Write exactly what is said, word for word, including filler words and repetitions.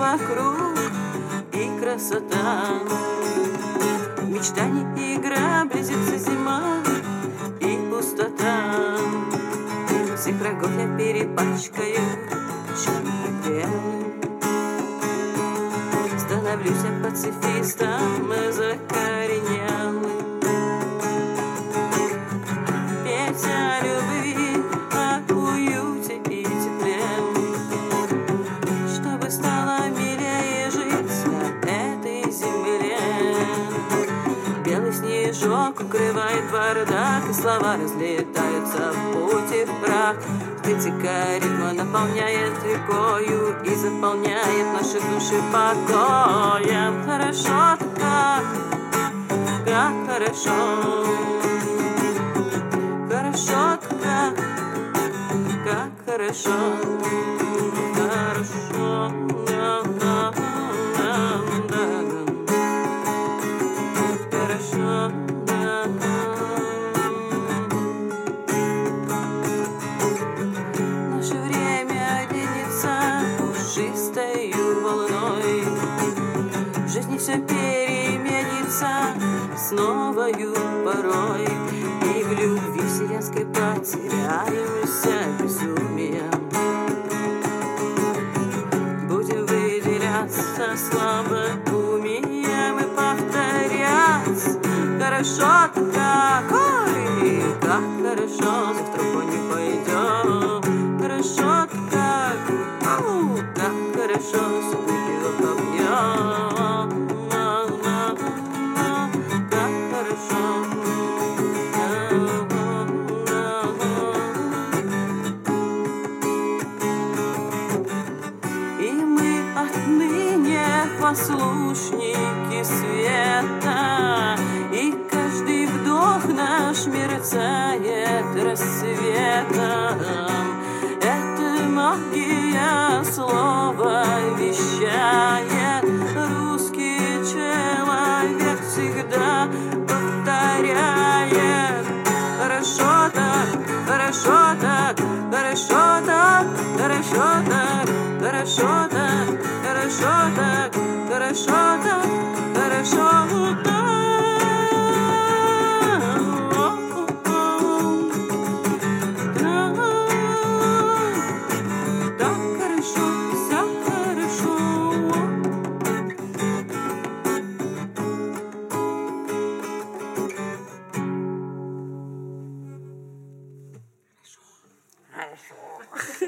вокруг и красота. Мечтаний игра, близится зима и пустота. Всех врагов я перепачкаю черным и белым. Становлюсь я пацифистом и закоренелым. Петь о любви, о уюте и тепле, чтобы стало милее жить на этой земле. Белый снежок укрывает бардак, и слова разлетаются в путь и в прах. Критика ритма наполняет рекою и заполняет наши души покоем. Хорошо так, как хорошо. Хорошо так, как хорошо. Хорошо, да, да, да, да. Хорошо, да, да. Наше время денется пушистою волной. В жизни все переменится с новою порой. И в любви вселенской потеряемся безумием. Будем выделяться слабоумием и повторять. Хорошо так, ой, как хорошо, завтра по не пойдем. Хорошо так, ау, как хорошо, выпил попьем. Как хорошо. И мы отныне послушники света, и каждый вдох наш мерцает рассветом. Это магия слова вещает. Русский человек всегда